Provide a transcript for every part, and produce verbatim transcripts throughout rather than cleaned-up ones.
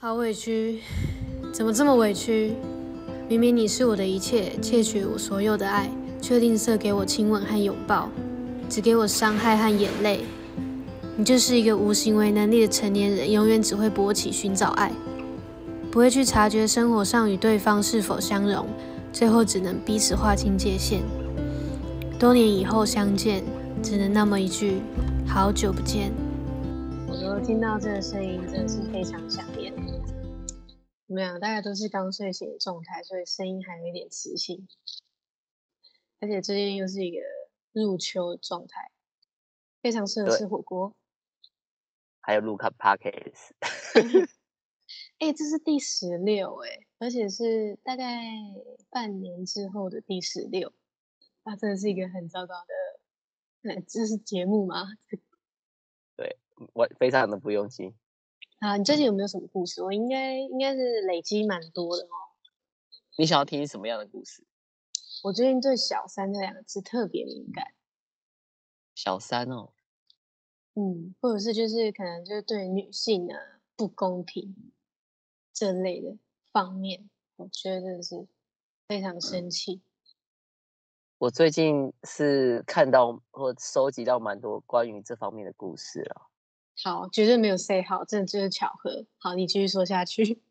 好委屈，怎么这么委屈？明明你是我的一切，窃取我所有的爱，却吝啬给我亲吻和拥抱，只给我伤害和眼泪。你就是一个无行为能力的成年人，永远只会勃起寻找爱，不会去察觉生活上与对方是否相容，最后只能彼此划清界限。多年以后相见，只能那么一句好久不见。我都听到这个声音，真的是非常想念。我们俩大概都是刚睡醒的状态，所以声音还有一点磁性，而且最近又是一个入秋的状态，非常适合吃火锅。 还有录卡 podcast， 哎、欸，这是第十六哎，而且是大概半年之后的第十六，那真的是一个很糟糕的，呃，这是节目吗？ 对，我非常的不用心。 啊，你最近有没有什么故事？我应该应该是累积蛮多的哦。 你想要听什么样的故事？ 我最近对小三这两个字特别敏感。 小三哦， 嗯，或者是就是可能就是对女性呢不公平这类的方面，我觉得真的是非常生气。 我最近是看到或收集到蛮多关于这方面的故事了。 好，绝对没有 say 好，真的就是巧合。好，你继续说下去。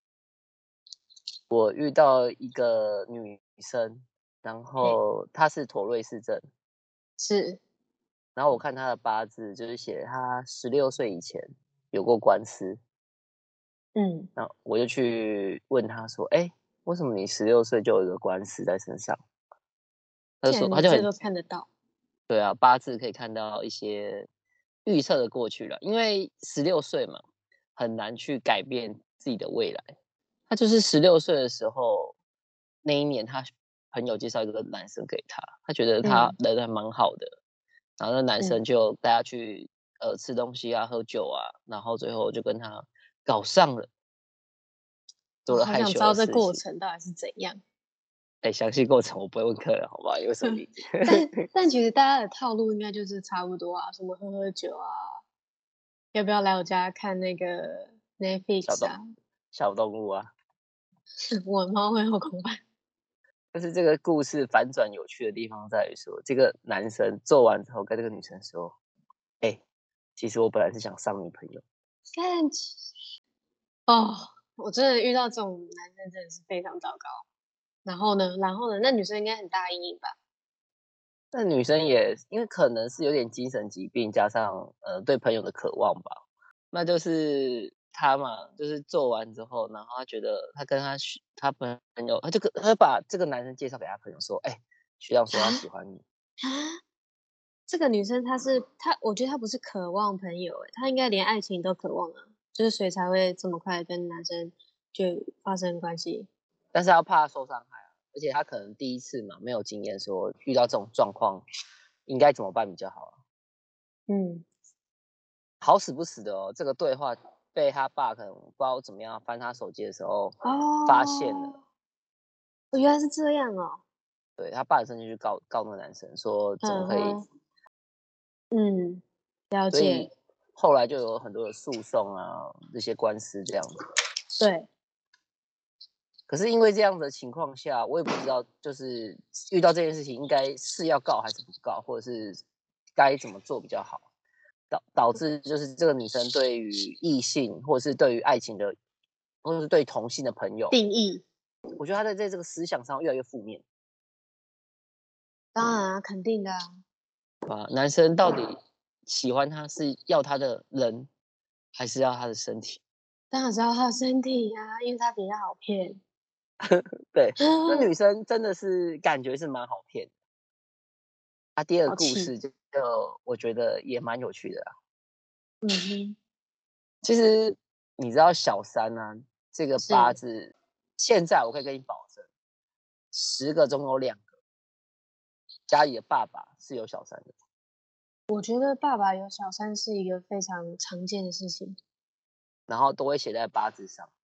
我遇到一个女生，然嘿， 后她是妥瑞氏症， 是， 然后我看她的八字，就是写她十六岁以前有过官司， 嗯， 然后我就去问她说：“哎，为什么你十六岁就有一个官司在身上？”她就既说，她就很然你这都看得到， 对啊，八字可以看到一些预测的过去了，因为十六岁嘛，很难去改变自己的未来。他就是十六岁的时候，那一年他朋友介绍一个男生给他，他觉得他嗯人还蛮好的，然后那男嗯， 生就带他去呃吃东西啊、喝酒啊，然后最后就跟他搞上了，做了我好害羞的想知道这事情。 过程到底是怎样。 哎，详细过程我不会问客人，好不好？有什么理解？ 但但其实大家的套路应该就是差不多啊，什么喝喝酒啊，要不要来我家看那个小 Netflix 动啊？ 小动物啊。 我猫会后空翻。 但是这个故事反转有趣的地方在于说，这个男生做完之后跟这个女生说：“哎、欸，其实我本来是想上女朋友。” 看哦，我真的遇到这种男生真的是非常糟糕。然后呢，然后呢，那女生应该很大阴影吧？ 那女生也因为可能是有点精神疾病，加上呃对朋友的渴望吧，那就是他嘛，就是做完之后，然后他觉得他跟他他朋友，他就跟他就把这个男生介绍给他朋友说：“哎、欸，学长说他喜欢你。” 啊，这个女生她是她，我觉得她不是渴望朋友，诶，她应该连爱情都渴望啊，就是所以才会这么快跟男生就发生关系。 但是他怕受伤害啊，而且他可能第一次嘛，没有经验，说遇到这种状况应该怎么办比较好啊？ 嗯， 好死不死的哦，这个对话被他爸可能不知道怎么样翻他手机的时候发现了， 哦，原来是这样哦。 对他爸甚至去告告那个男生说怎么可以， 嗯哼，嗯，了所以解， 后来就有很多的诉讼啊，这些官司这样子。 对， 可是因为这样的情况下，我也不知道，就是遇到这件事情应该是要告还是不告，或者是该怎么做比较好。导导致就是这个女生对于异性，或者是对于爱情的，或者是对同性的朋友， 定义， 我觉得她在在这个思想上越来越负面当然啊，肯定的啊， 啊。男生到底喜欢她是要她的人，还是要她的身体？ 当然是要他的身体啊，因为他比较好骗。 对，那女生真的是感觉是蛮好骗的。啊，第二个好气， 故事就就我觉得也蛮有趣的啦。 嗯哼， 其实你知道小三呢、啊，这个八是， 字，现在我可以跟你保证，十个中有两个家里的爸爸是有小三的。 我觉得爸爸有小三是一个非常常见的事情。 然后都会写在八字上，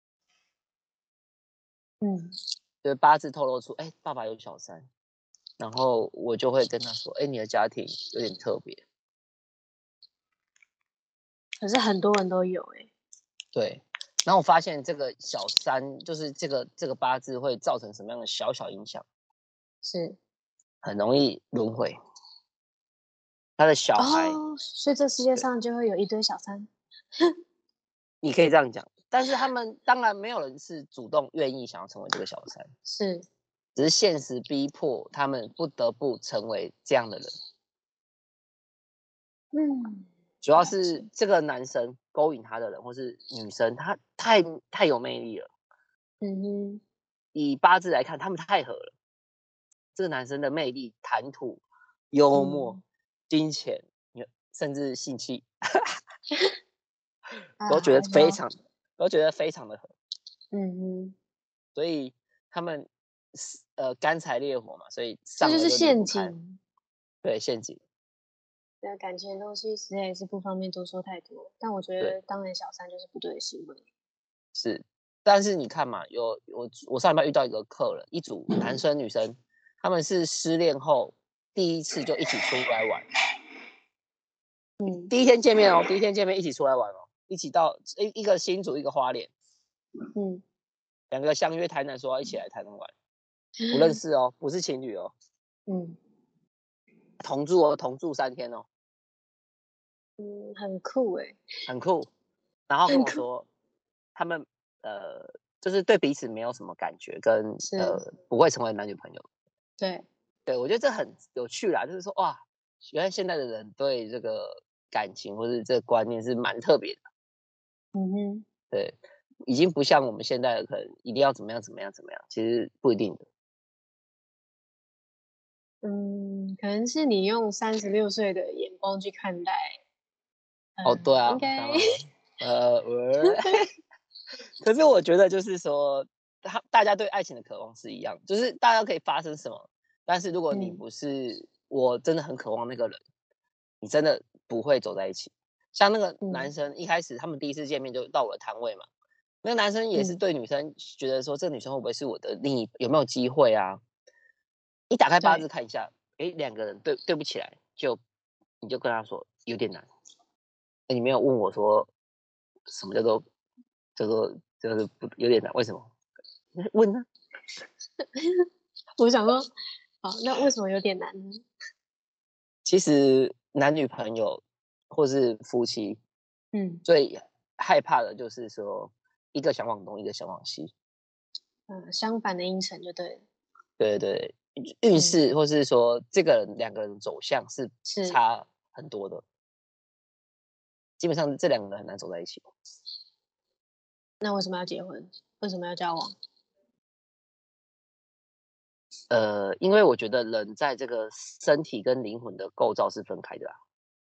嗯， 就是八字透露出，哎，爸爸有小三，然后我就会跟他说，哎，你的家庭有点特别。 可是很多人都有诶、 对， 然后我发现这个小三就是这个这个八字会造成什么样的小小影响， 是很容易轮回。他的小孩， 哦，所以这世界上就会有一堆小三。 你可以这样讲，但是他们当然没有人是主动愿意想要成为这个小三， 是， 只是现实逼迫他们不得不成为这样的人。 嗯， 主要是这个男生勾引他的人，或是女生，他太太有魅力了。 嗯哼， 以八字来看，他们太合了。这个男生的魅力、谈吐、幽默、 嗯、 金钱，甚至性气， 啊， 都觉得非好常，都觉得非常的合。 嗯哼， 所以他们呃干柴烈火嘛，所以这就是上了就离陷不开。 阱。 对，陷阱。 那感情的东西实在也是不方便多说太多，但我觉对， 得当人小三就是不对的行为。 是。但是你看嘛，有我我上礼拜遇到一个客人，一组男生女生，他们是失恋后第一次就一起出来玩。 嗯第一天见面哦，第一天见面一起出来玩哦，一起到一一个新竹一个花莲， 嗯， 两个相约台南说要一起来台南玩，不认识哦，不是情侣哦， 嗯同住哦，同住三天哦， 嗯，很酷哎， 很酷。然后跟很酷， 我说，他们呃就是对彼此没有什么感觉，跟是， 呃不会成为男女朋友。 对， 对，我觉得这很有趣啦，就是说哇，原来现在的人对这个感情或是这个观念是蛮特别的。 嗯哼， 对，已经不像我们现在的可能一定要怎么样怎么样怎么样，其实不一定的。 嗯，可能是你用三十六岁的眼光去看待， 哦，对嗯，应啊，当该， 然了，呃，我可是我觉得就是说，他大家对爱情的渴望是一样，就是大家可以发生什么，但是如果你嗯不是我真的很渴望那个人，你真的不会走在一起。像那个男嗯生一开始他们第一次见面就到我的摊位嘛，那个男生也是嗯， 对女生觉得说，这个女生会不会是我的另一有没有机会啊？一打开八字对， 看一下，诶，两个人对对不起来，就你就跟他说有点难。诶你没有问我说什么叫做叫做就是不有点难，为什么？问呢？ 我想说，好，那为什么有点难呢？ 其实男女朋友或是夫妻嗯最害怕的就是说，一个想往东，一个想往西。 嗯，相反的音程就对了， 对对对，运嗯， 势或是说这个人两个人走向是是， 差很多的，基本上这两个人很难走在一起。 那为什么要结婚？为什么要交往？ 呃，因为我觉得人在这个身体跟灵魂的构造是分开的啊。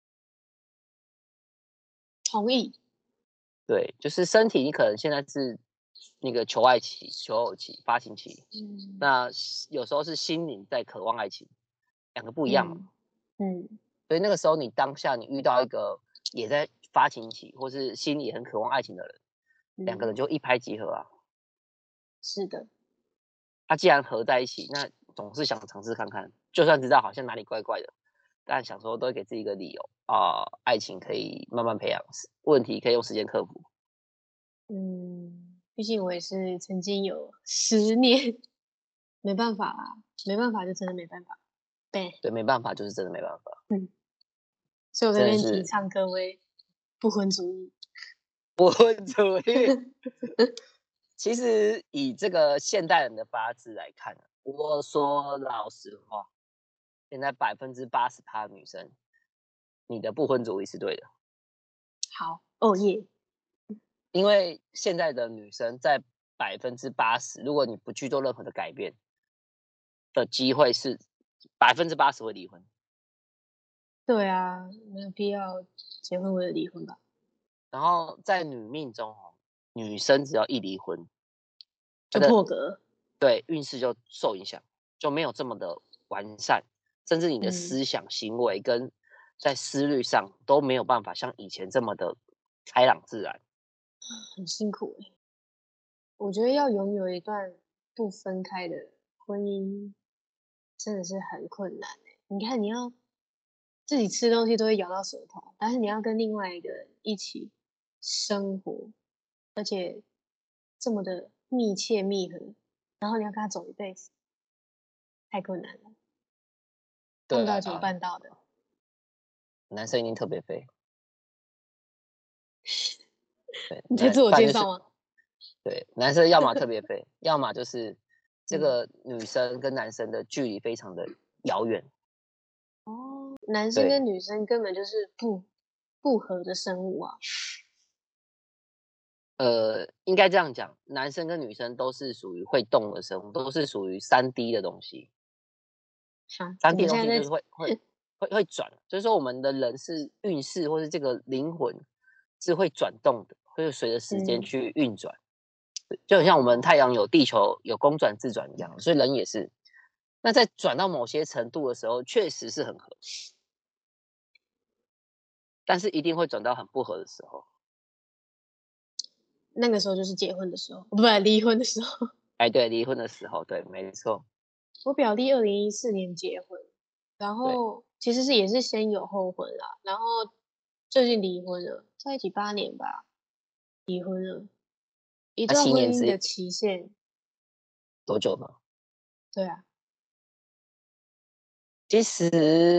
同意， 对，就是身体，你可能现在是那个求爱期、求偶期、发情期， 嗯那有时候是心灵在渴望爱情，两个不一样嘛。 嗯嗯， 所以那个时候你当下你遇到一个也在发情期，或是心里也很渴望爱情的人，两个嗯， 人就一拍即合啊。 是的， 他既然合在一起，那总是想尝试看看，就算知道好像哪里怪怪的，但想说都会给自己一个理由啊、呃爱情可以慢慢培养，问题可以用时间克服。 嗯，毕竟我也是曾经有十年，没办法啦，没办法就真的没办法，对， 对，没办法，就是真的没办法， 嗯，所以我在这边提真的是倡各位不婚主义， 不婚主义。其实以这个现代人的八字来看啊，我说老实话，现在百分之八十趴的女生，你的不婚主义是对的， 好，哦耶， 因为现在的女生在百分之八十，如果你不去做任何的改变的机会是百分之八十会离婚。 对啊，没有必要结婚为了离婚吧？ 然后在女命中哦，女生只要一离婚，她就的破格， 对运势就受影响，就没有这么的完善，甚至你的嗯， 思想行为跟在思虑上都没有办法像以前这么的开朗自然。 很辛苦欸我觉得要拥有一段不分开的婚姻，真的是很困难欸你看，你要自己吃东西都会咬到舌头，但是你要跟另外一个人一起生活， 而且这么的密切密合，然后你要跟他走一辈子，太困难了。他对们到底怎么啊， 办到的？ 男生一定特别废。对， 你在自我男不然就是介绍吗？ 对，男生要么特别废，要么就是这嗯， 个女生跟男生的距离非常的遥远。 哦，男生对， 跟女生根本就是不不合的生物啊。 呃，应该这样讲，男生跟女生都是属于会动的生物，都是属于三 D 的东西。 哈， 三怎 D 么现在在？ 的东西就是会会会会转，就是说我们的人是运势或是这个灵魂是会转动的，会随着时间嗯， 去运转，就很像我们太阳有地球有公转自转一样，所以人也是。那在转到某些程度的时候，确实是很合，但是一定会转到很不合的时候。 那个时候就是结婚的时候，不是离婚的时候。 哎，对，离婚的时候，对，没错， 我表弟二零一四年结婚，然对， 后其实是也是先有后婚啦，然后最近离婚了，在一起八年吧，离婚了。一那段七年之婚姻的期限， 多久呢？ 对啊， 其实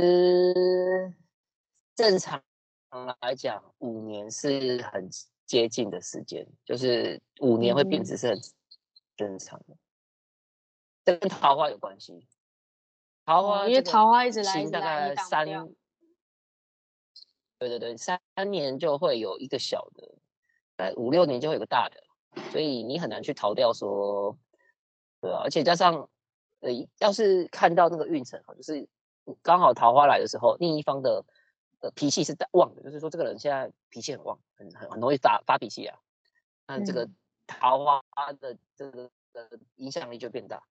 正常来讲，五年是很接近的时间，就是五年会变嗯哼， 质是很正常的。这跟桃花有关系，桃哦，因为花这个桃花一直来，一直来，你星大概挡不掉。 三，对对对，三年就会有一个小的，在五六年就会有个大的，所以你很难去逃掉说，对啊，而且加上，呃，要是看到那个运程哈，就是刚好桃花来的时候，另一方的呃脾气是旺的，就是说这个人现在脾气很旺，很很很容易发发脾气啊，那这个嗯， 桃花的这个的影响力就变大。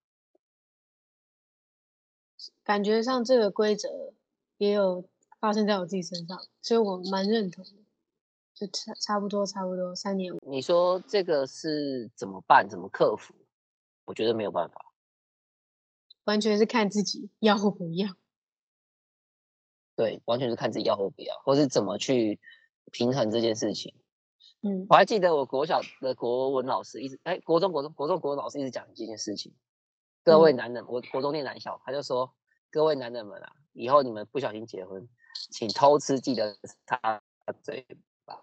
感觉上这个规则也有发生在我自己身上，所以我蛮认同的，就差差不多差不多三年。 你说这个是怎么办？怎么克服？我觉得没有办法。 完全是看自己要或不要。 对，完全是看自己要或不要，或是怎么去平衡这件事情。 嗯我还记得我国小的国文老师一直，哎，国中国中国中国文老师一直讲这件事情。各位嗯， 男人，我国中念男校，他就说，各位男人们啊，以后你们不小心结婚，请偷吃记得擦嘴巴。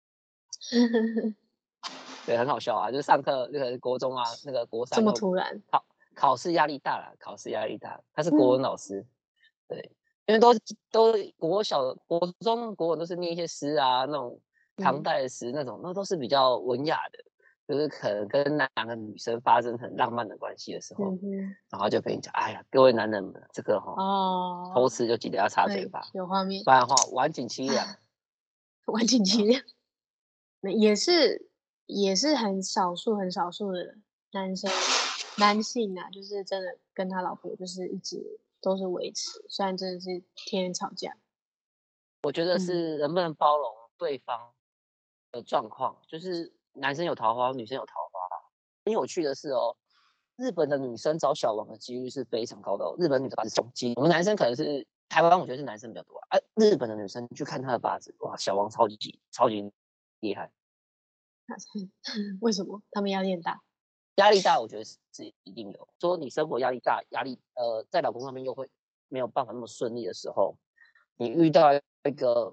对，很好笑啊，就是上课那个国中啊，那个国这么三又突然。 考考试压力大了，考试压力大，他是国嗯文老师，对，因为都都国小国中国文都是念一些诗啊，那种唐嗯代的诗那种，那都是比较文雅的，就是可能跟两个女生发生很浪漫的关系的时候， 嗯哼， 然后就跟你讲，哎呀，各位男人们，这个哈、哦、偷哦， 吃就记得要擦嘴对， 巴， 有画面， 不然的话晚景凄凉完全体啊。 谅。那也是也是很少数很少数的男生男性啊，就是真的跟他老婆就是一直都是维持，虽然真的是天天吵架。 我觉得嗯， 是能不能包容对方的状况，就是男生有桃花，女生有桃花。很有趣的是哦，日本的女生找小王的几率是非常高的哦。日本女的八字总基，我们男生可能是台湾，我觉得是男生比较多啊。啊日本的女生去看她的八字，哇，小王超级超级厉害， 为什么他们压力很大？ 压力大，我觉得是一定有。说你生活压力大，压力呃在老公上面又会没有办法那么顺利的时候，你遇到一个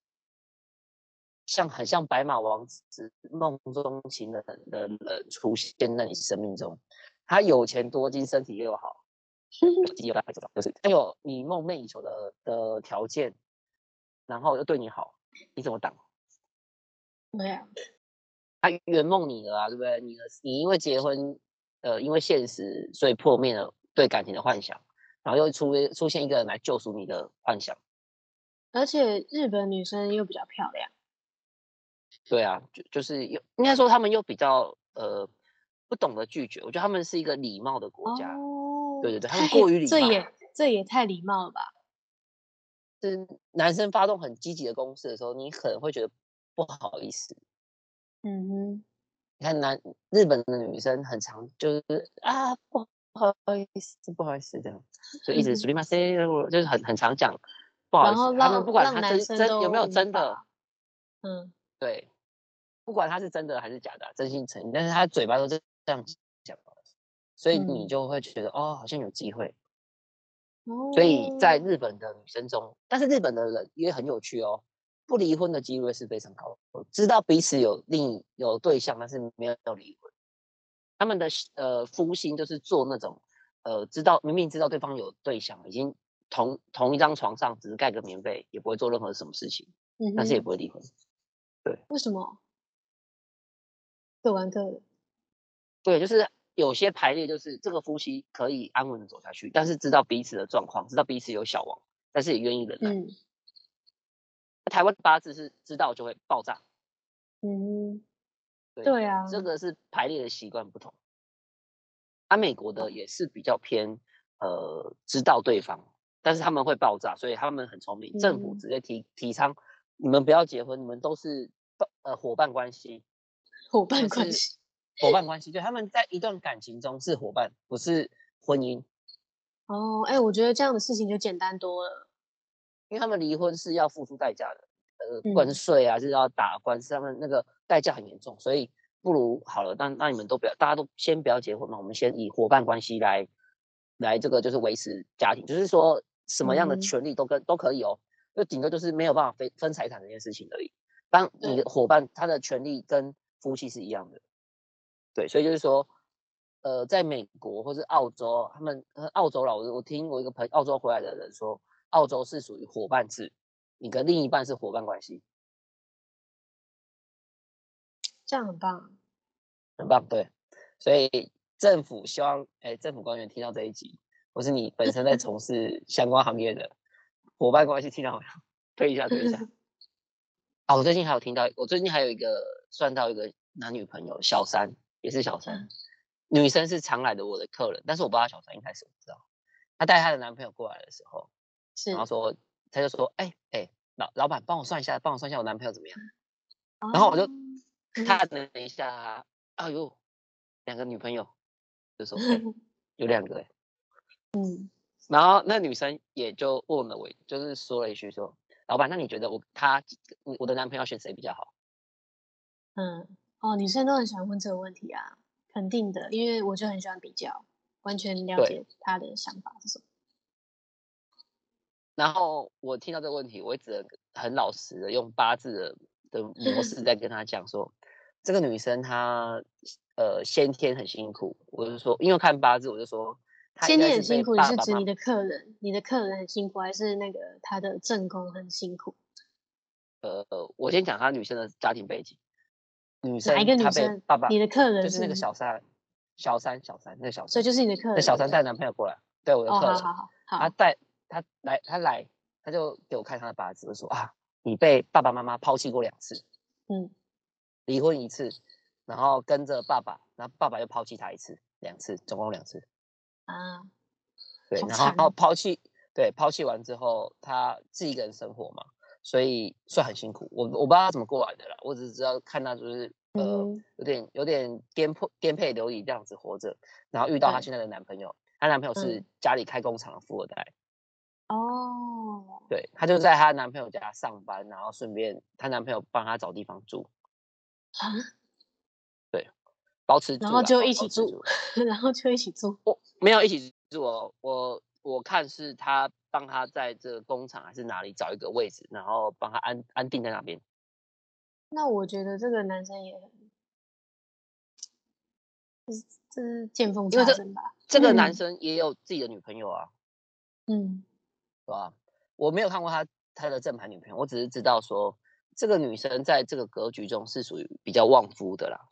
像很像白马王子梦中情人的人出现在你生命中，他有钱多金，身体又好，有基有大，就是他有你梦寐以求的的条件，然后又对你好，你怎么挡？ 对啊， 他圆梦你了啊，对不对？你的你因为结婚，呃，因为现实，所以破灭了对感情的幻想，然后又出出现一个人来救赎你的幻想。 而且日本女生又比较漂亮。 对啊，就就是又应该说他们又比较呃不懂得拒绝，我觉得他们是一个礼貌的国家。对哦， 对对，他们太过于礼貌， 这也这也太礼貌了吧？ 是男生发动很积极的攻势的时候，你可能会觉得不好意思。 嗯哼， 你看男日本的女生很常就是啊不好意思不好意思这样，就一直すみません，就是很很常讲不好意思。 然后他们不管他让让男真真有没生都有真的， 无法，嗯， 对， 不管他是真的还是假的、啊，真心诚意，但是他嘴巴都这样讲，所以你就会觉得、嗯、哦，好像有机会。哦、所以在日本的女生中，但是日本的人也很有趣哦，不离婚的几率是非常高的，知道彼此有另有对象，但是没有离婚。他们的呃夫心就是做那种呃知道明明知道对方有对象，已经同同一张床上，只是盖个棉被，也不会做任何什么事情，嗯、但是也不会离婚。对， 为什么？各玩各的。 对，就是有些排列就是这个夫妻可以安稳的走下去，但是知道彼此的状况，知道彼此有小王，但是也愿意忍耐。嗯，台湾八字是知道就会爆炸。嗯，对, 对啊，这个是排列的习惯不同。啊，美国的也是比较偏呃知道对方，但是他们会爆炸，所以他们很聪明。嗯、政府直接提提倡你们不要结婚，你们都是呃伙伴关系。 伙伴关系， 伙伴关系，对，他们在一段感情中是伙伴，不是婚姻。 哦，哎、欸，我觉得这样的事情就简单多了， 因为他们离婚是要付出代价的，呃，不管是税啊，是要打官司，他们那个代价很严重，所以不如好了，那那你们都不要，大家都先不要结婚嘛，我们先以伙伴关系来来这个就是维持家庭，就是说什么样的权利都跟、嗯、都可以哦，就顶多就是没有办法分分财产这件事情而已。当你的伙伴他的权利跟夫妻是一样的，对，所以就是说，呃，在美国或是澳洲，他们澳洲啦，我我听我一个朋友澳洲回来的人说，澳洲是属于伙伴制，你跟另一半是伙伴关系， 这样很棒， 很棒，对，所以政府希望，哎，政府官员听到这一集，或是你本身在从事相关行业的伙伴关系，听到没有？推一下，推一下。啊，我最近还有听到，我最近还有一个算到一个男女朋友，小三，也是小三，嗯、女生是常来的我的客人，但是我不知道小三一开始我不知道，她带她的男朋友过来的时候，然后说，她就说，哎、欸、哎、欸，老老板帮我算一下，帮我算一下我男朋友怎么样，哦、然后我就看了一下，哎呦，两个女朋友，就说，哎、欸，有两个、欸，嗯，然后那女生也就问了我，就是说了一句说。老板，那你觉得我他我的男朋友选谁比较好？ 嗯，哦，女生都很喜欢问这个问题啊，肯定的，因为我就很喜欢比较，完全了解他的想法是什么。 然后我听到这个问题，我只能很老实的用八字的的模式在跟他讲说，这个女生她呃先天很辛苦，我就说，因为看八字我就说， 先天很辛苦，你是指你的客人，你的客人很辛苦，还是那个他的正宫很辛苦？ 呃，我先讲她女生的家庭背景。女生哪一个女生？ 她被爸爸， 你的客人就是那个小三，小三，小三，那个小三， 所以就是你的客人。 那小三带男朋友过来，对，我的客人。 哦，好好好。 他带他来，他来，他就给我看他的八字，就说啊，你被爸爸妈妈抛弃过两次，嗯，离婚一次，然后跟着爸爸，然后爸爸又抛弃他一次，两次，总共两次。啊，对，然后抛弃，对，抛弃完之后，他自己一个人生活嘛。所以算很辛苦，我我不知道他怎么过来的啦，我只是知道看他就是呃、嗯、有点有点颠沛颠沛流离这样子活着，然后遇到她现在的男朋友，她男朋友是家里开工厂的富二代。哦，对，她就在她男朋友家上班，然后顺便她男朋友帮她找地方住。啊？对，包吃住， 然后就一起住，然后就一起住。 我没有一起住哦，我我看是他帮他在这个工厂还是哪里找一个位置，然后帮他安安定在那边。 那我觉得这个男生也很，这是这是见缝插针吧？ 这个男生也有自己的女朋友啊，嗯，对吧？我没有看过他他的正牌女朋友，我只是知道说这个女生在这个格局中是属于比较旺夫的啦。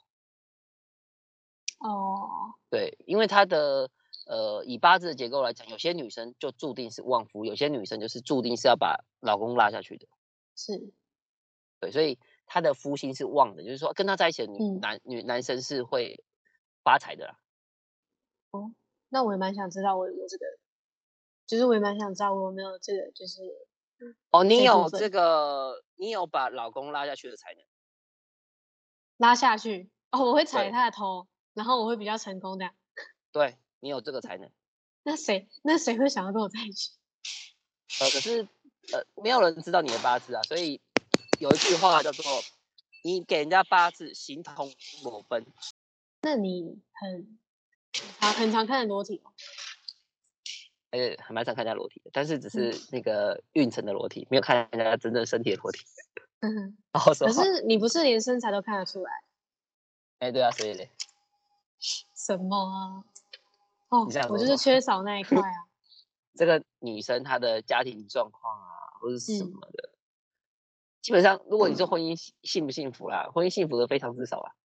哦，对，因为她的呃以八字的结构来讲，有些女生就注定是旺夫，有些女生就是注定是要把老公拉下去的。 是， 对，所以她的夫星是旺的，就是说跟她在一起的女、嗯、男女男生是会发财的啦。 哦，那我也蛮想知道我有没有这个，就是我也蛮想知道我有没有这个，就是哦，你有这个，你有把老公拉下去的才能拉下去哦，我会踩他的头。然后我会比较成功的， 对，你有这个才能。 那谁那谁会想要跟我在一起？ 呃，可是呃，没有人知道你的八字啊，所以有一句话叫做你给人家八字形同裸奔。 那你很常很常看的裸体吗？ 呃，还蛮常看人家裸体的，但是只嗯是那个运程的裸体，没有看人家真正身体的裸体。 嗯， 然后说可，是你不是连身材都看得出来？ 哎，对啊，所以嘞， 什么啊？哦你，想我就是说什么？ 缺少那一块啊。 这个女生她的家庭状况啊，或是什嗯么的，基本上如果你说婚姻幸幸不幸福啦，婚姻幸福的非常之少啦。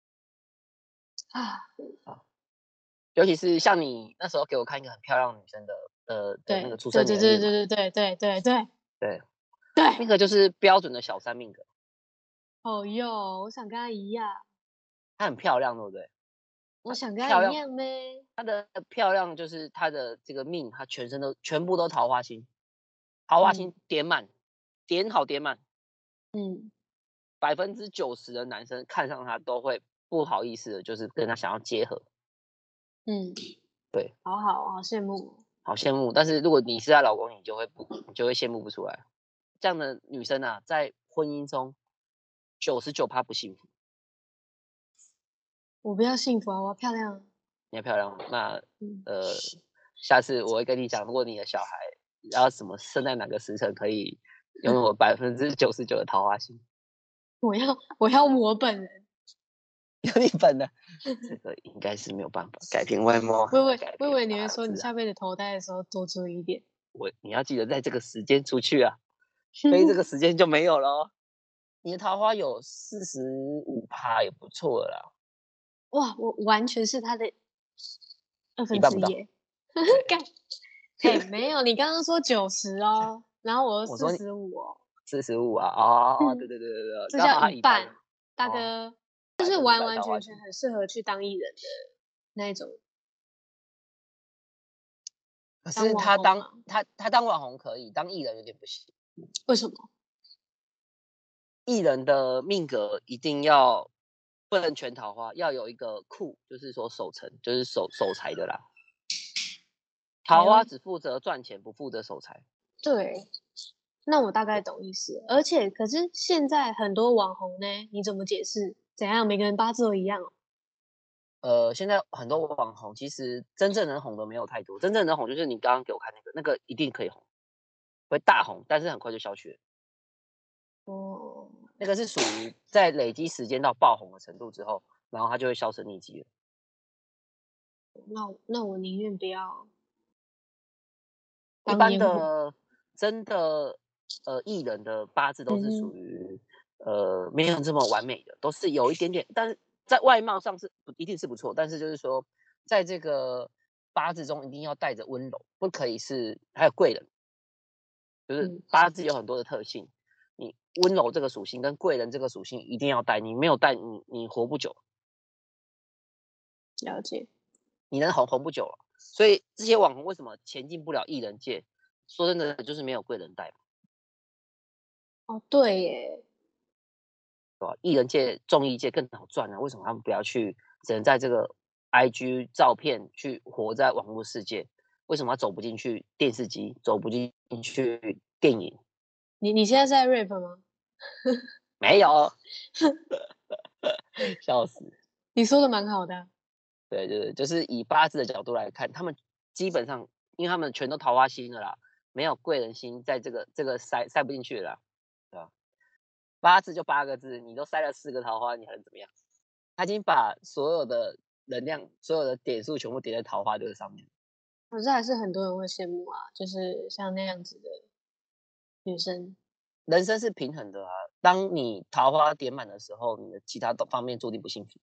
啊， 尤其是像你那时候给我看一个很漂亮的女生的呃的那个对出对对对生年月嘛， 对对对对对对对，那对。 个就是标准的小三命格， 哦哟，我想跟他一样， 她很漂亮，对不对？ 我想跟他漂亮， 一样呗。 她的漂亮就是她的这个命，她全身都全部都桃花星，桃花嗯星点满，点好点满， 嗯百分之九十的男生看上她都会不好意思的，就是跟她想要结合， 嗯， 对， 好好好羡慕哦。 好羡慕。但是如果你是她老公，你就会不，你就会羡慕不出来。这样的女生啊，在婚姻中九十九趴不幸福。 我不要幸福啊，我要漂亮啊。 你要漂亮，那嗯， 呃，下次我会跟你讲，如果你的小孩要什么生在哪个时辰，可以拥有百分之九十九的桃花星， 我要我要我本人。 有你本的，这个应该是没有办法改变外貌， 我以为改我以变为你会说你八字啊。 下辈子投胎的时候多注意一点。 我你要记得在这个时间出去啊，非这个时间就没有了哦。你的桃花有四十五趴也不错了啦， 哇，我完全是他的二分一半不到。 之一耶。 对， 干，哎，没有，你刚刚说九十哦，然后我四我说你十五哦。 四十五啊，哦，对嗯， 对对对对， 这刚好叫一半， 他一半， 大哦， 哥，就是百分之百完完桃花星。 全全很适合去当艺人的那一种， 可当是他当网红嘛？ 他他当网红可以，当艺人有点不行。 为什么？ 艺人的命格一定要不能全桃花，要有一个库，就是说守成，就是守守财的啦。桃花哎呦， 只负责赚钱，不负责守财。 对，那我大概懂意思了。而且，可是现在很多网红呢，你怎么解释？怎样？每个人八字都一样哦？ 呃，现在很多网红其实真正能红的没有太多，真正能红就是你刚刚给我看那个，那个一定可以红，会大红，但是很快就消去了。 哦， 那个是属于在累积时间到爆红的程度之后，然后它就会销声匿迹了。 那我那我宁愿不要一般当烟火。 的真的呃艺人的八字都是嗯哼， 属于呃没有这么完美的，都是有一点点，但是在外貌上是不一定是不错，但是就是说在这个八字中一定要带着温柔，不可以是还有贵人，就是嗯， 八字有很多的特性，你温柔这个属性跟贵人这个属性一定要带，你没有带你你活不久， 了解。 你能红红不久了。所以这些网红为什么前进不了艺人界？说真的，就是没有贵人带。 哦，对耶， 对吧？艺人界、综艺界更好赚啊，为什么他们不要去，只能在这个 I G 照片去活在网络世界？为什么他走不进去电视机，走不进去电影？ 你你现在是在 rap 吗？ 没有，笑死！ 你说的蛮好的啊。 对对对，就是以八字的角度来看，他们基本上，因为他们全都桃花星了啦，没有贵人星在这个这个塞塞不进去了啦，对吧？八字就八个字，你都塞了四个桃花，你还能怎么样？他已经把所有的能量、所有的点数全部点在桃花这个上面。 可是还是很多人会羡慕啊，就是像那样子的女生。 人生是平衡的啊，当你桃花点满的时候，你的其他方面注定不幸福。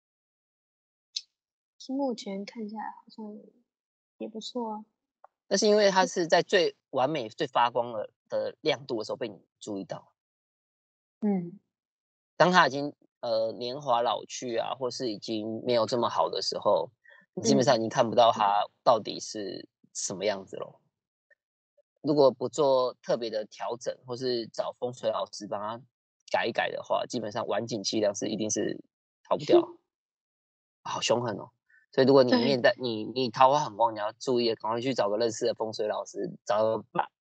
是目前看下来好像也不错啊。 那是因为他是在最完美、最发光的的亮度的时候被你注意到。 嗯当他已经呃年华老去啊，或是已经没有这么好的时候，你基本上嗯， 已经看不到他到底是什么样子咯。如果不做特别的调整，或是找风水老师帮他改一改的话，基本上晚景凄凉是一定是逃不掉，好凶狠哦。所以如果你面对， 带你你桃花很旺，你要注意，赶快去找个认识的风水老师，找个八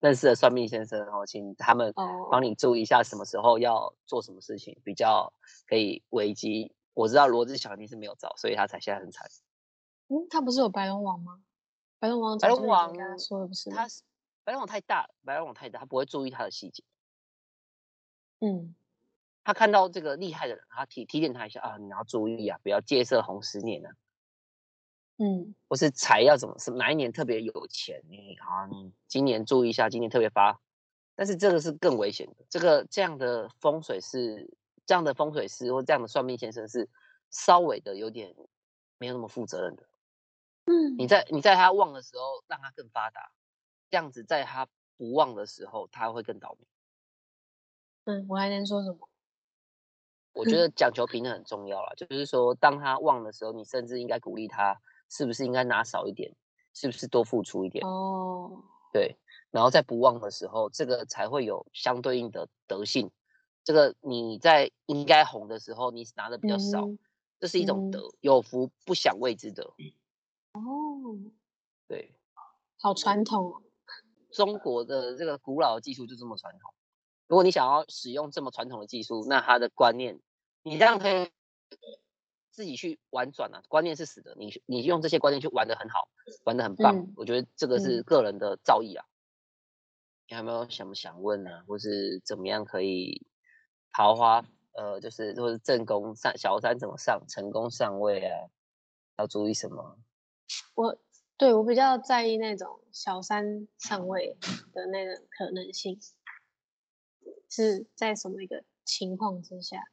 认识的算命先生哦，请他们帮哦， 你注意一下什么时候要做什么事情，比较可以危机。我知道罗志祥一定是没有找，所以他才现在很惨。 嗯，他不是有白龙王吗？白龙王白早就已经龙王跟他说了，不是吗？ 他是白龙王太大了，白龙王太大，他不会注意他的细节。 嗯他看到这个厉害的人，他提提点他一下啊，你要注意啊，不要借色红十年啊， 嗯或是财要怎么是哪一年特别有钱，你啊，你今年注意一下，今年特别发。但是这个是更危险的，这个这样的风水是这样的风水师或这样的算命先生是稍微的有点没有那么负责任的。你嗯在你在他旺的时候让他更发达，这样子在他不旺的时候他会更倒霉。 嗯，我还能说什么？ 我觉得讲求平衡很重要啦，就是说当他旺的时候，你甚至应该鼓励他，是不是应该拿少一点，是不是多付出一点， 哦， 对。然后在不旺的时候，这个才会有相对应的德性。这个你在应该红的时候，你拿的比较少， 嗯哼， 这是一种嗯， 德，有福不享谓之德。 哦， 对， 好传统哦。 中国的这个古老的技术就这么传统。如果你想要使用这么传统的技术，那它的观念，你这样可以自己去玩转啊。观念是死的，你你用这些观念去玩的很好，玩的很棒。 嗯我觉得这个是嗯， 个人的造诣啊。你还有没有什么想问啊，或是怎么样可以桃花呃，就是或是正宫上小三怎么上，成功上位啊，要注意什么？ 我对我比较在意那种小三上位的那个可能性，是在什么一个情况之下？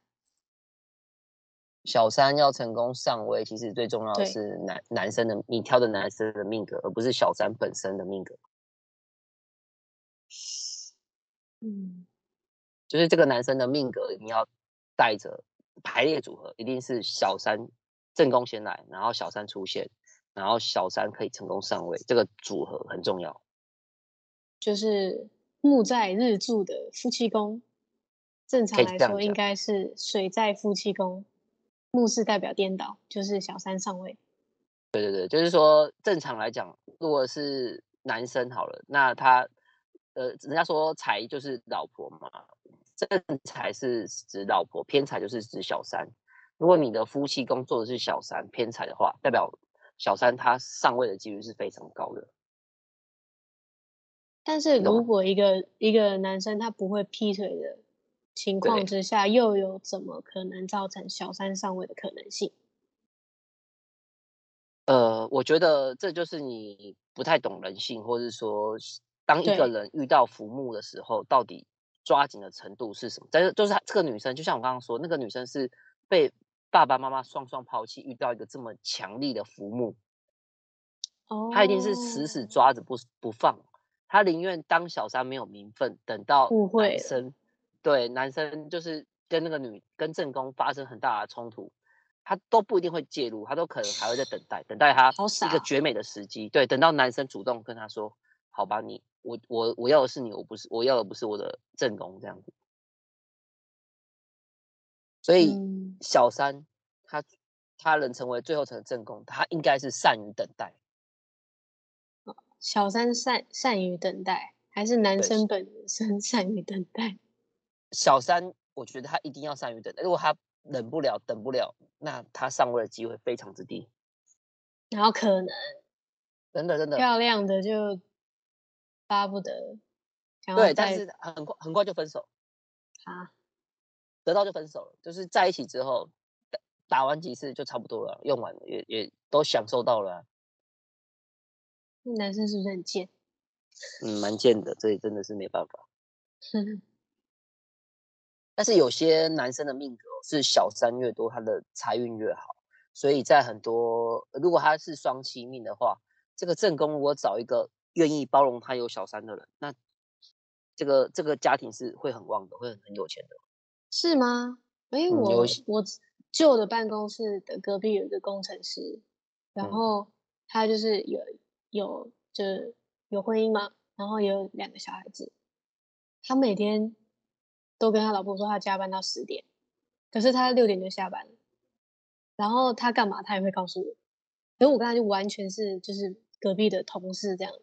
小三要成功上位，其实最重要的对， 是男男生的，你挑的男生的命格，而不是小三本身的命格。 嗯， 就是这个男生的命格，你要带着排列组合，一定是小三正宫先来，然后小三出现，然后小三可以成功上位，这个组合很重要。 就是木在日柱的夫妻宫，正可常来说应以这样讲。 该是水在夫妻宫，木是代表颠倒，就是小三上位。 对对对，就是说正常来讲，如果是男生好了，那他呃，人家说财就是老婆嘛，正财是指老婆，偏财就是指小三。如果你的夫妻宫做的是小三偏财的话，代表小三他上位的几率是非常高的， 但是你懂吗？ 如果一个一个男生他不会劈腿的情况对， 之下，又有怎么可能造成小三上位的可能性？ 呃，我觉得这就是你不太懂人性，或是说，当一个对， 人遇到浮木的时候，到底抓紧的程度是什么？但是就是她这个女生，就像我刚刚说，那个女生是被爸爸妈妈双双抛弃，遇到一个这么强力的浮木，她一定是死死哦， 抓着不不放，她宁愿当小三没有名分，等到误会了， 男生对男生就是跟那个女跟正宫发生很大的冲突，他都不一定会介入，他都可能还会在等待，等待他好傻哦。 一个绝美的时机。对，等到男生主动跟他说：“好吧，你我我我要的是你，我不是我要的不是我的正宫这样子。”所以嗯， 小三他他能成为最后成为正宫，他应该是善于等待。 小三善善于等待，还是男对， 生本身善于等待？ 小三我觉得他一定要善于等待，如果他忍不了等不了，那他上位的机会非常之低。 然后可能真的真的。 漂亮的就巴不得想要对，但再是很快很快就分手。 啊， 得到就分手了，就是在一起之后打打完几次就差不多了，用完了也也都享受到了啊。 那男生是不是很贱？ 嗯，蛮贱的，这也真的是没办法。但是有些男生的命格是小三越多，他的财运越好，所以在很多如果他是双妻命的话，这个正宫如果找一个愿意包容他有小三的人，那这个这个家庭是会很旺的，会很很有钱的。 是吗？诶， 嗯，有我我旧的办公室的隔壁有一个工程师，然嗯后他就是有有就是有婚姻嘛，然后也有两个小孩子，他每天都跟他老婆说他加班到十点，可是他六点就下班了，然后他干嘛他也会告诉我，可是我跟他就完全是就是隔壁的同事这样，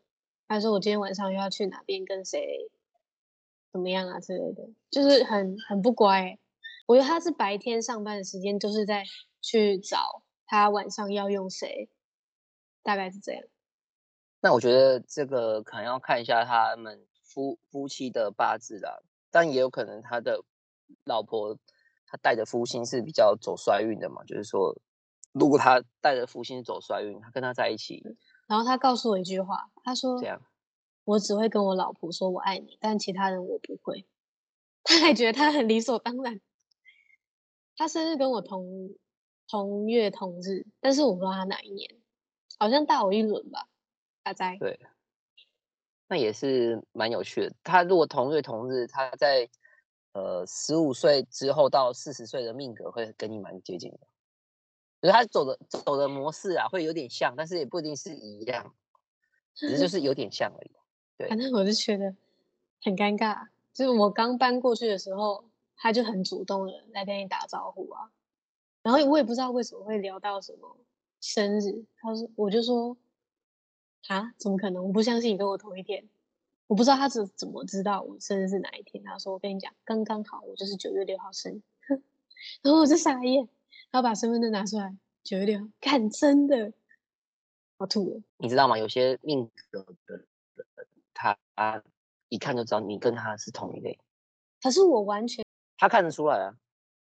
他说我今天晚上又要去哪边跟谁怎么样啊之类的，就是很很不乖、欸。我觉得他是白天上班的时间都是在去找他晚上要用谁，大概是这样。 那我觉得这个可能要看一下他们夫夫妻的八字啦，但也有可能他的老婆他带的夫星是比较走衰运的嘛，就是说如果他带的夫星走衰运，他跟他在一起， 然后他告诉我一句话，他说： 这样 “我只会跟我老婆说我爱你，但其他人我不会。”他还觉得他很理所当然。他生日跟我同同月同日，但是我不知道他哪一年，好像大我一轮吧。大概对，那也是蛮有趣的。他如果同月同日，他在呃十五岁之后到四十岁的命格会跟你蛮接近的，就是他走的走的模式啊，会有点像，但是也不一定是一样，只是就是有点像而已。对， 反正我就觉得很尴尬。就是我刚搬过去的时候，他就很主动的来跟你打招呼啊。然后我也不知道为什么会聊到什么生日，他说我就说啊，怎么可能？我不相信你跟我同一天。我不知道他怎怎么知道我生日是哪一天。他说我跟你讲，刚刚好，我就是九月六号生日。然后我就傻眼，他把身份证拿出来，九月六号，看真的，好吐了。 你知道吗？有些命格的人，他一看就知道你跟他是同一类， 可是我完全他看得出来啊。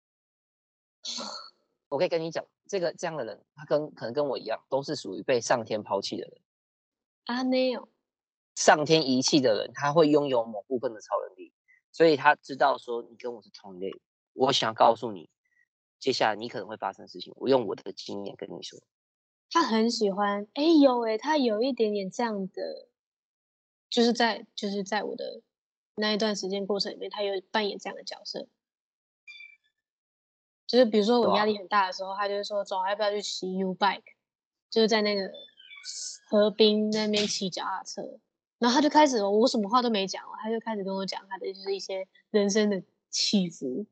我可以跟你讲，这个这样的人，他跟可能跟我一样，都是属于被上天抛弃的人。 啊没有， 上天遗弃的人，他会拥有某部分的超能力，所以他知道说你跟我是同一类。我想告诉你，接下来你可能会发生的事情，我用我的经验跟你说。 他很喜欢，哎有哎，他有一点点这样的，就是在就是在我的那一段时间过程里面，他有扮演这样的角色。就是比如说我对吧、 压力很大的时候，他就会说：“走啊，要不要去骑 U bike？” 就是在那个河滨那边骑脚踏车。然后他就开始，我什么话都没讲哦，他就开始跟我讲他的就是一些人生的起伏。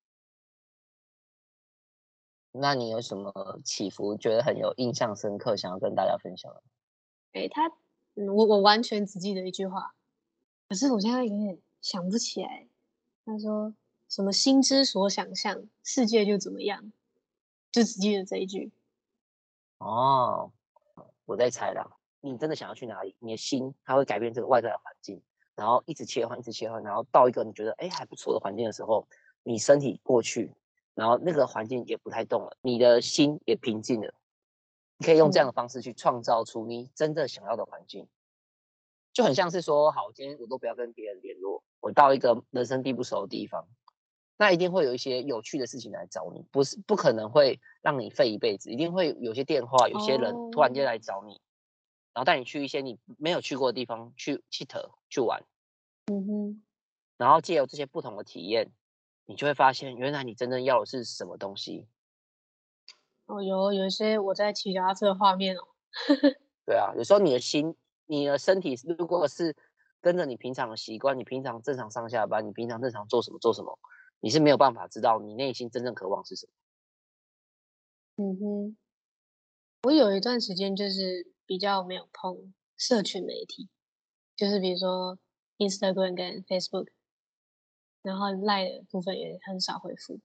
那你有什么起伏，觉得很有印象深刻，想要跟大家分享的？ 诶，他，嗯，我我完全只记得一句话，可是我现在有点想不起来。他说什么“心之所想象，世界就怎么样”，就只记得这一句。 哦，我在猜啦，你真的想要去哪里？你的心它会改变这个外在的环境，然后一直切换，一直切换，然后到一个你觉得哎还不错的环境的时候，你身体过去，然后那个环境也不太动了，你的心也平静了。你可以用这样的嗯， 方式去创造出你真正想要的环境，就很像是说，好，今天我都不要跟别人联络，我到一个人生地不熟的地方，那一定会有一些有趣的事情来找你，不是不可能会让你废一辈子，一定会有些电话，有些人突然间哦， 来找你，然后带你去一些你没有去过的地方去去特去玩， 嗯哼。 然后借由这些不同的体验，你就会发现原来你真正要的是什么东西。 哦，有有一些我在骑脚踏车的画面哦。 对啊，有时候你的心、你的身体如果是跟着你平常的习惯，你平常正常上下班，你平常正常做什么做什么，你是没有办法知道你内心真正渴望是什么。 嗯哼，我有一段时间就是比较没有碰社群媒体，就是比如说 Instagram 跟 Facebook，然后 Line 的部分也很少回复，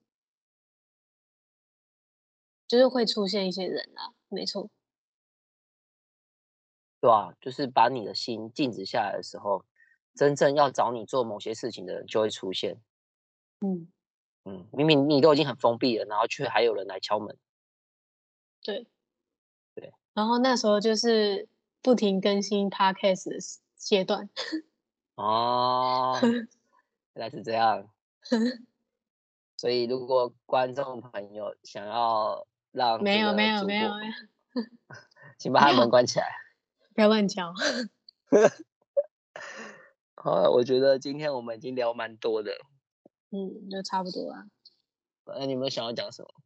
就是会出现一些人啊，没错。 对吧？就是把你的心静止下来的时候，真正要找你做某些事情的人就会出现。 嗯， 嗯，明明你都已经很封闭了，然后却还有人来敲门。 对。 对， 然后那时候就是不停更新 Podcast 的时阶段。 哦，原来是这样。所以如果观众朋友想要让这没有没个主播， 有没有没有， 请把他门不要关起来。 不要乱教。 好，我觉得今天我们已经聊蛮多的， 嗯，就差不多啦。 那你有没有想要讲什么？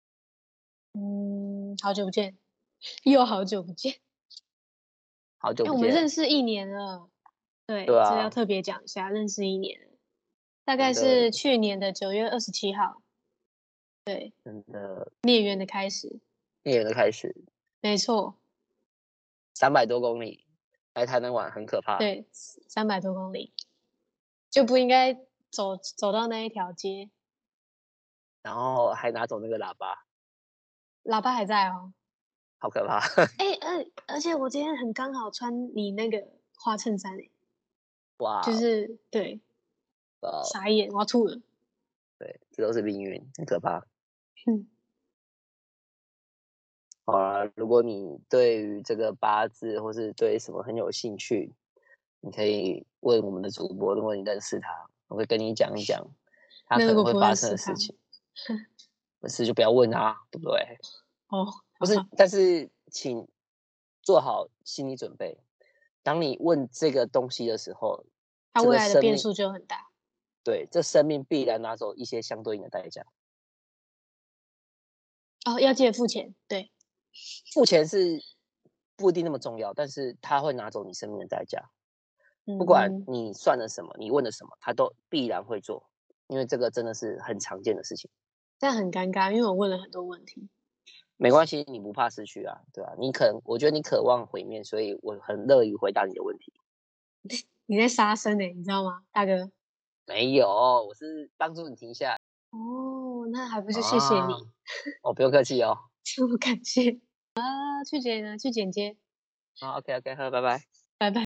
嗯，好久不见，又好久不见。哎，我们好久不见， 认识一年了。对，这要对啊， 特别讲一下，认识一年了，大概真的是去年的九月二十七号， 真的， 孽缘的开始。 一年的开始， 没错。 三百多公里， 来台南玩很可怕。 对，三百多公里，就不应该走走到那一条街。 然后还拿走那个喇叭， 喇叭还在哦。 好可怕。 哎、欸，而而且我今天很刚好穿你那个花衬衫诶， 哇， 就是对， 呃， 傻眼，我要吐了。 对，这都是命运，很可怕。 嗯， 好啊，如果你对于这个八字或是对什么很有兴趣，你可以问我们的主播，如果你认识他，我会跟你讲一讲他可那如果不能会发生认识他， 的事情。没事就不要问啊，对不对？ 哦， 不是， 好但是请做好心理准备，当你问这个东西的时候，这他未来的个生命， 变数就很大。 对，这生命必然拿走一些相对应的代价。 哦，要记得付钱，对， 付钱是不一定那么重要，但是他会拿走你生命的代价。不嗯哼， 管你算了什么，你问了什么，他都必然会做，因为这个真的是很常见的事情。 但很尴尬，因为我问了很多问题。 没关系，你不怕失去啊，对吧、啊？你可，我觉得你渴望毁灭，所以我很乐于回答你的问题。 你在杀生呢、你知道吗，大哥？ 没有，我是帮助你停下哦，那还不是谢谢啊。 你， 哦，不用客气哦。 这么感谢啊！去剪呢，去剪接， 好，OK OK，好，拜拜。 拜拜。